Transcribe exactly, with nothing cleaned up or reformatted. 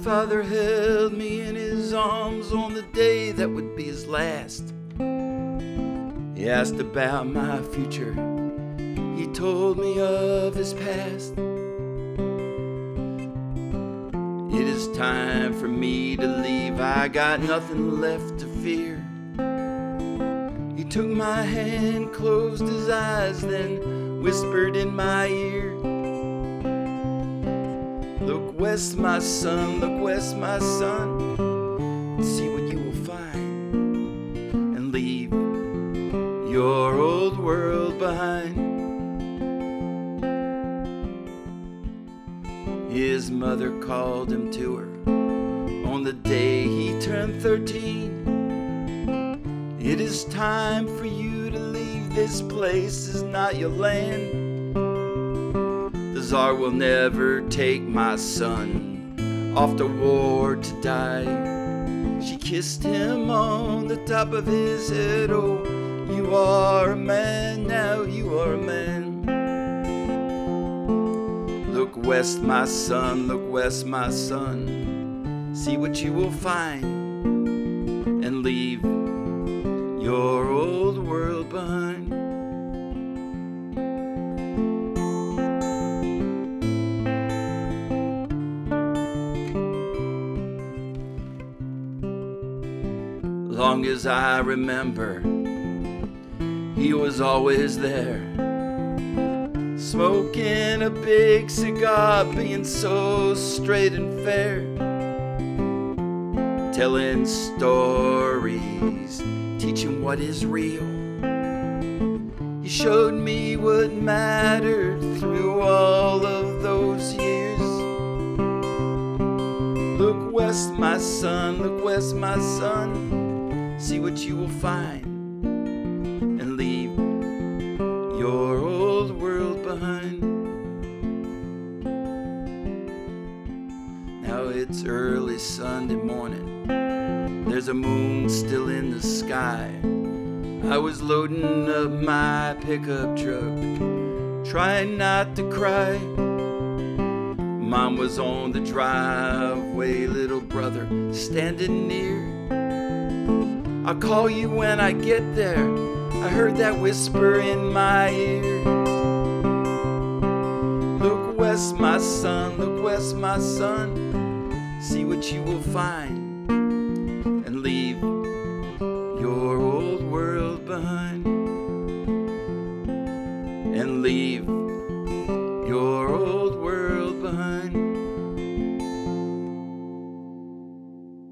father held me in his arms on the day that would be his last. He asked about my future, he told me of his past. It is time for me to leave, I got nothing left to fear. He took my hand, closed his eyes, then whispered in my ear, look west, my son, look west, my son, and see what you will find, and leave your old world behind. His mother called him to her on the day he turned thirteen. It is time for you to leave, this place is not your land. The Tsar will never take my son off to war to die. She kissed him on the top of his head, oh, you are a man now, you are a man. Look west, my son, look west, my son, see what you will find, and leave your old world behind. Long as I remember, he was always there, smoking a big cigar, being so straight and fair, telling stories, teaching what is real. He showed me what mattered through all of those years. Look west, my son, look west, my son, see what you will find, and leave your old world behind. Now it's early Sunday morning, there's a moon still in the sky. I was loading up my pickup truck, trying not to cry. Mom was on the driveway, little brother standing near. I'll call you when I get there, I heard that whisper in my ear. Look west, my son, look west, my son, see what you will find, and leave your old world behind, and leave